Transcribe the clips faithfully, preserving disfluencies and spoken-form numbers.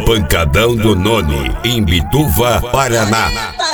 Pancadão do Noni, em Bituva, Paraná.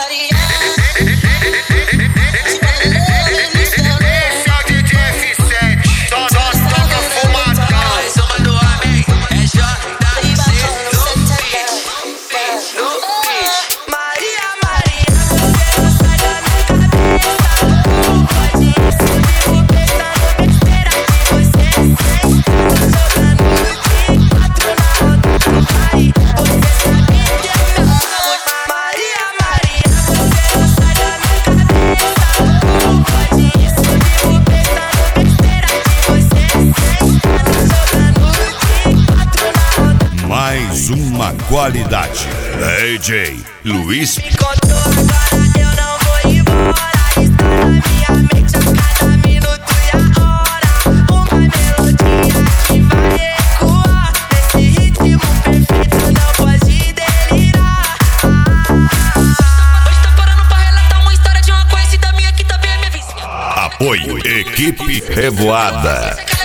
Mais uma qualidade. D J Luiz. Me contou agora, eu não vou embora. Está na minha mente a cada minuto e a hora. Uma melodia que vai ecoar. Nesse ritmo perfeito não pode delirar. Hoje tô parando pra relatar uma história de uma conhecida minha que também é minha vizinha. Apoio Equipe Revoada.